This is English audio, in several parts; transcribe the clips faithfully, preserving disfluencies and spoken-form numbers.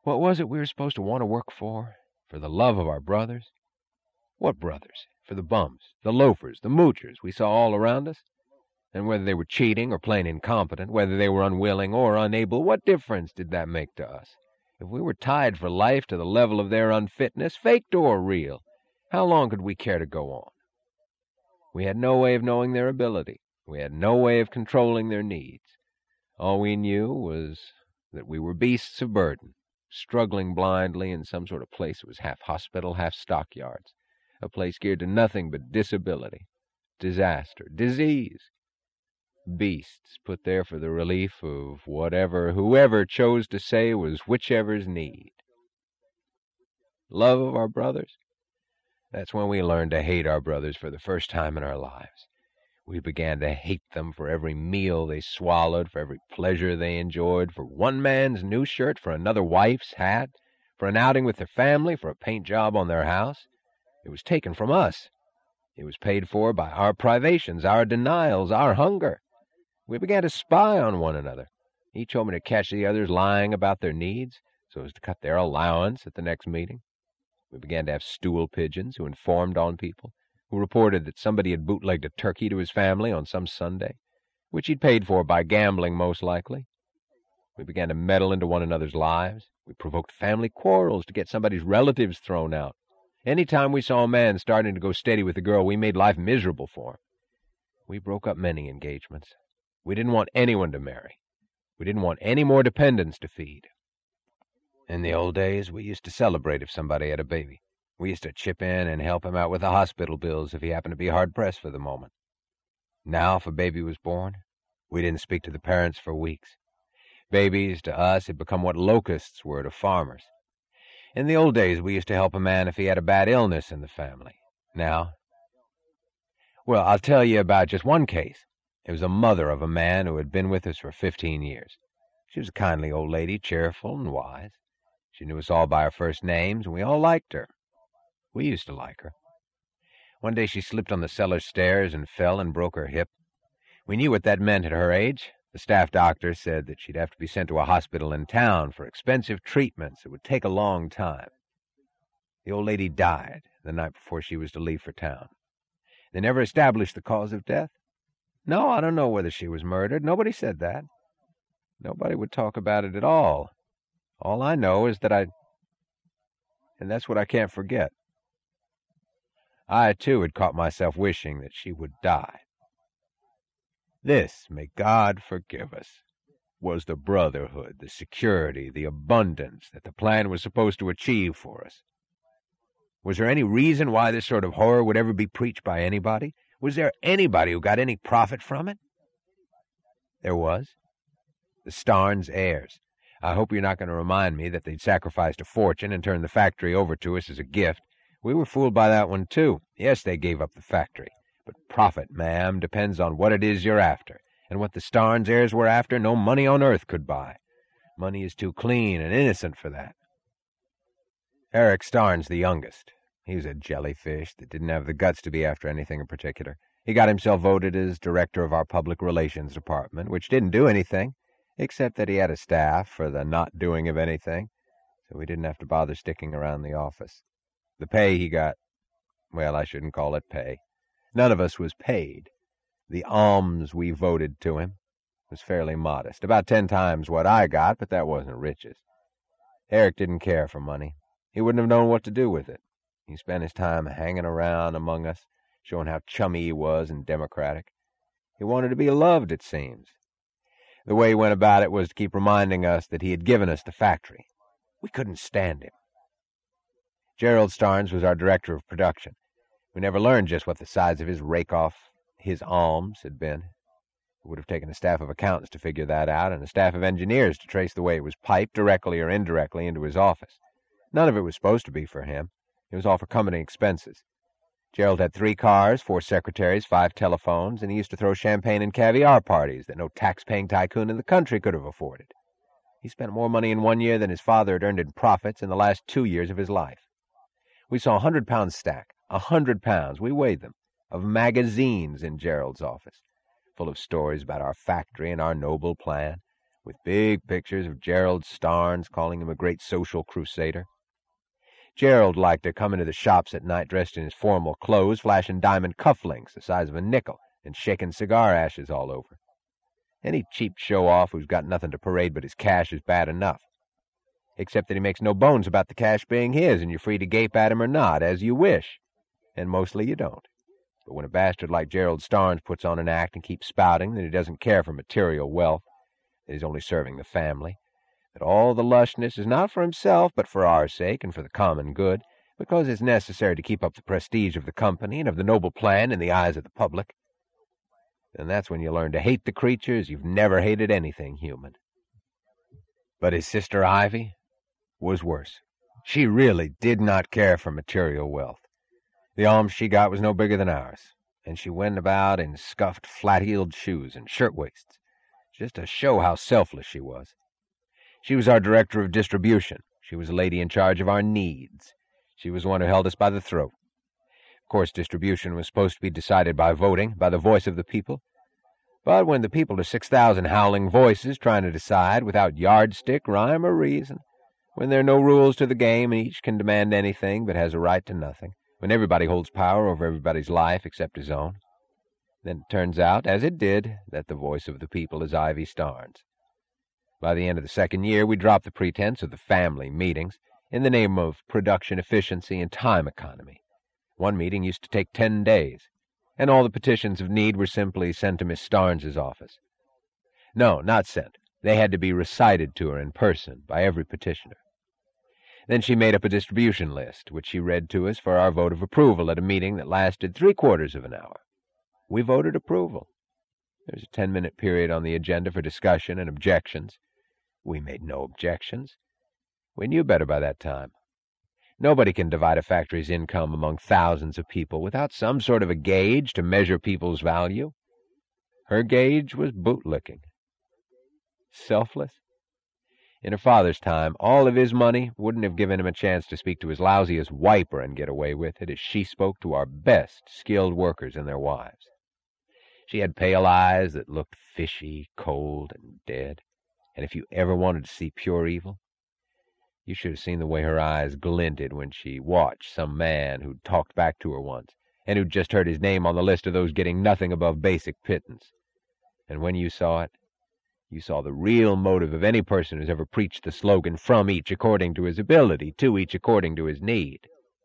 What was it we were supposed to want to work for? For the love of our brothers? What brothers? For the bums, the loafers, the moochers we saw all around us? And whether they were cheating or plain incompetent, whether they were unwilling or unable, what difference did that make to us? If we were tied for life to the level of their unfitness, faked or real, how long could we care to go on? We had no way of knowing their ability. We had no way of controlling their needs. All we knew was that we were beasts of burden, struggling blindly in some sort of place that was half hospital, half stockyards, a place geared to nothing but disability, disaster, disease. Beasts put there for the relief of whatever whoever chose to say was whichever's need. Love of our brothers? That's when we learned to hate our brothers for the first time in our lives. We began to hate them for every meal they swallowed, for every pleasure they enjoyed, for one man's new shirt, for another wife's hat, for an outing with their family, for a paint job on their house. It was taken from us. It was paid for by our privations, our denials, our hunger. We began to spy on one another, each hoping to catch the others lying about their needs so as to cut their allowance at the next meeting. We began to have stool pigeons who informed on people, who reported that somebody had bootlegged a turkey to his family on some Sunday, which he'd paid for by gambling most likely. We began to meddle into one another's lives. We provoked family quarrels to get somebody's relatives thrown out. Any time we saw a man starting to go steady with a girl, we made life miserable for him. We broke up many engagements. We didn't want anyone to marry. We didn't want any more dependents to feed. In the old days, we used to celebrate if somebody had a baby. We used to chip in and help him out with the hospital bills if he happened to be hard-pressed for the moment. Now, if a baby was born, we didn't speak to the parents for weeks. Babies, to us, had become what locusts were to farmers. In the old days, we used to help a man if he had a bad illness in the family. Now, well, I'll tell you about just one case. It was a mother of a man who had been with us for fifteen years. She was a kindly old lady, cheerful and wise. She knew us all by our first names, and we all liked her. We used to like her. One day she slipped on the cellar stairs and fell and broke her hip. We knew what that meant at her age. The staff doctor said that she'd have to be sent to a hospital in town for expensive treatments. It would take a long time. The old lady died the night before she was to leave for town. They never established the cause of death. No, I don't know whether she was murdered. Nobody said that. Nobody would talk about it at all. All I know is that I... And that's what I can't forget. I, too, had caught myself wishing that she would die. This, may God forgive us, was the brotherhood, the security, the abundance that the plan was supposed to achieve for us. Was there any reason why this sort of horror would ever be preached by anybody? Was there anybody who got any profit from it? There was. The Starnes heirs. I hope you're not going to remind me that they'd sacrificed a fortune and turned the factory over to us as a gift. We were fooled by that one, too. Yes, they gave up the factory. But profit, ma'am, depends on what it is you're after. And what the Starnes heirs were after, no money on earth could buy. Money is too clean and innocent for that. Eric Starnes, the youngest. He was a jellyfish that didn't have the guts to be after anything in particular. He got himself voted as director of our public relations department, which didn't do anything, except that he had a staff for the not doing of anything, so we didn't have to bother sticking around the office. The pay he got, well, I shouldn't call it pay. None of us was paid. The alms we voted to him was fairly modest, about ten times what I got, but that wasn't riches. Eric didn't care for money. He wouldn't have known what to do with it. He spent his time hanging around among us, showing how chummy he was and democratic. He wanted to be loved, it seems. The way he went about it was to keep reminding us that he had given us the factory. We couldn't stand him. Gerald Starnes was our director of production. We never learned just what the size of his rake-off, his alms, had been. It would have taken a staff of accountants to figure that out, and a staff of engineers to trace the way it was piped, directly or indirectly, into his office. None of it was supposed to be for him. It was all for company expenses. Gerald had three cars, four secretaries, five telephones, and he used to throw champagne and caviar parties that no tax-paying tycoon in the country could have afforded. He spent more money in one year than his father had earned in profits in the last two years of his life. We saw a hundred-pound stack, a hundred pounds, we weighed them, of magazines in Gerald's office, full of stories about our factory and our noble plan. with big pictures of Gerald Starnes calling him a great social crusader. Gerald liked to come into the shops at night dressed in his formal clothes, flashing diamond cufflinks the size of a nickel and shaking cigar ashes all over. Any cheap show-off who's got nothing to parade but his cash is bad enough. Except that he makes no bones about the cash being his, and you're free to gape at him or not, as you wish. And mostly you don't. But when a bastard like Gerald Starnes puts on an act and keeps spouting that he doesn't care for material wealth, that he's only serving the family, that all the lushness is not for himself but for our sake and for the common good, because it's necessary to keep up the prestige of the company and of the noble plan in the eyes of the public, then that's when you learn to hate the creatures you've never hated anything human. But his sister Ivy was worse. She really did not care for material wealth. The alms she got was no bigger than ours, and she went about in scuffed, flat-heeled shoes and shirtwaists, just to show how selfless she was. She was our director of distribution. She was a lady in charge of our needs. She was the one who held us by the throat. Of course, distribution was supposed to be decided by voting, by the voice of the people. But when the people are six thousand howling voices trying to decide without yardstick, rhyme, or reason, when there are no rules to the game and each can demand anything but has a right to nothing, when everybody holds power over everybody's life except his own, then it turns out, as it did, that the voice of the people is Ivy Starnes. By the end of the second year, we dropped the pretense of the family meetings in the name of production efficiency and time economy. One meeting used to take ten days, and all the petitions of need were simply sent to Miss Starnes's office. No, not sent. They had to be recited to her in person by every petitioner. Then she made up a distribution list, which she read to us for our vote of approval at a meeting that lasted three-quarters of an hour. We voted approval. There was a ten-minute period on the agenda for discussion and objections. We made no objections. We knew better by that time. Nobody can divide a factory's income among thousands of people without some sort of a gauge to measure people's value. Her gauge was bootlicking. Selfless? In her father's time, all of his money wouldn't have given him a chance to speak to his lousiest wiper and get away with it as she spoke to our best skilled workers and their wives. She had pale eyes that looked fishy, cold, and dead, and if you ever wanted to see pure evil, you should have seen the way her eyes glinted when she watched some man who'd talked back to her once, and who'd just heard his name on the list of those getting nothing above basic pittance. And when you saw it, you saw the real motive of any person who's ever preached the slogan, from each according to his ability, to each according to his need.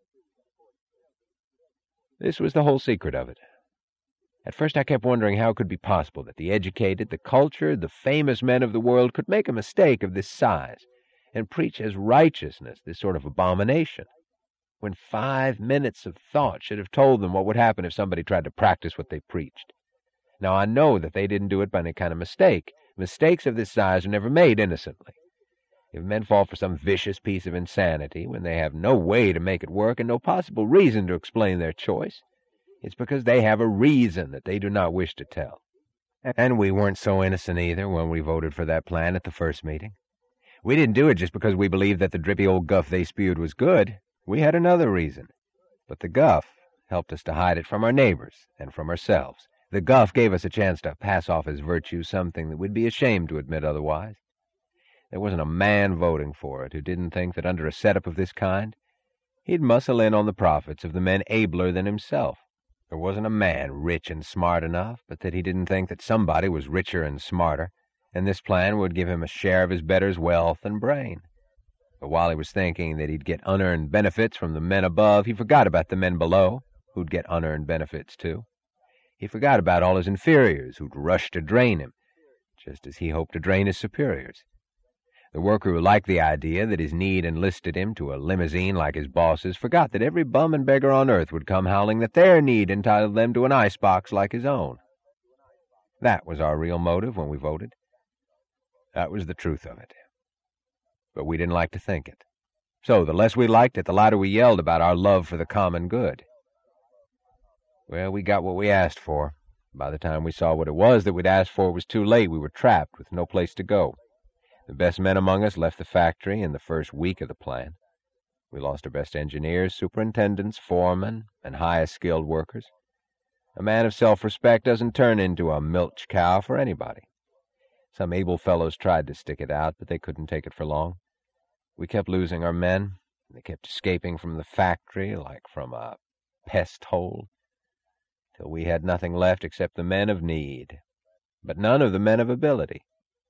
This was the whole secret of it. At first I kept wondering how it could be possible that the educated, the cultured, the famous men of the world could make a mistake of this size and preach as righteousness this sort of abomination, when five minutes of thought should have told them what would happen if somebody tried to practice what they preached. Now, I know that they didn't do it by any kind of mistake. Mistakes of this size are never made innocently. If men fall for some vicious piece of insanity when they have no way to make it work and no possible reason to explain their choice, it's because they have a reason that they do not wish to tell. And we weren't so innocent either when we voted for that plan at the first meeting. We didn't do it just because we believed that the drippy old guff they spewed was good. We had another reason. But the guff helped us to hide it from our neighbors and from ourselves. The guff gave us a chance to pass off as virtue something that we'd be ashamed to admit otherwise. There wasn't a man voting for it who didn't think that under a setup of this kind, he'd muscle in on the profits of the men abler than himself. There wasn't a man rich and smart enough, but that he didn't think that somebody was richer and smarter, and this plan would give him a share of his betters' wealth and brain. But while he was thinking that he'd get unearned benefits from the men above, he forgot about the men below, who'd get unearned benefits too. He forgot about all his inferiors, who'd rush to drain him, just as he hoped to drain his superiors. The worker who liked the idea that his need enlisted him to a limousine like his boss's forgot that every bum and beggar on earth would come howling that their need entitled them to an icebox like his own. That was our real motive when we voted. That was the truth of it. But we didn't like to think it. So the less we liked it, the louder we yelled about our love for the common good. Well, we got what we asked for. By the time we saw what it was that we'd asked for, it was too late. We were trapped with no place to go. The best men among us left the factory in the first week of the plan. We lost our best engineers, superintendents, foremen, and highest skilled workers. A man of self-respect doesn't turn into a milch cow for anybody. Some able fellows tried to stick it out, but they couldn't take it for long. We kept losing our men. They kept escaping from the factory like from a pest hole, till we had nothing left except the men of need, but none of the men of ability.